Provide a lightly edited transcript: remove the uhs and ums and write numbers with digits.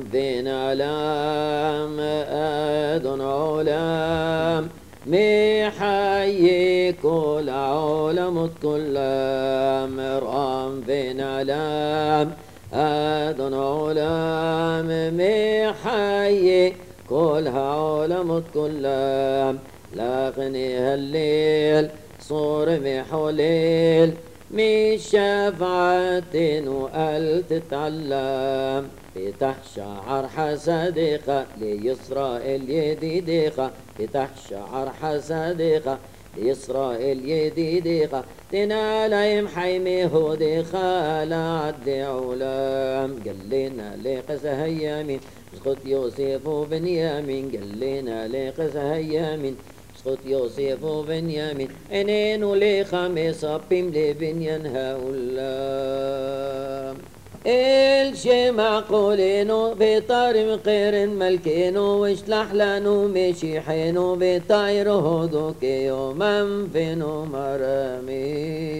بين علام أدن علام محيي كل علم كل مرام بين علام أدن علام محيي كلها علم كل لا غنيها الليل صور محوليل من شفعة وقال تتعلم فتح شعر حسدقة لإسرائيل يديدقة فتح شعر حسدقة لإسرائيل يديدقة تنالهم حيمي هودقة لا عد علام قلنا لقسها يمين اسقط يوسف وبنيامين قلنا لقسها يمين اسقط يوسف وبنيامين عينين ولخمس أبيم لبنيان هؤلاء الشي معقولينو بطار مقير ملكينو واشلح لانو مشيحينو بطاير هدوكي يوما فينو مرامي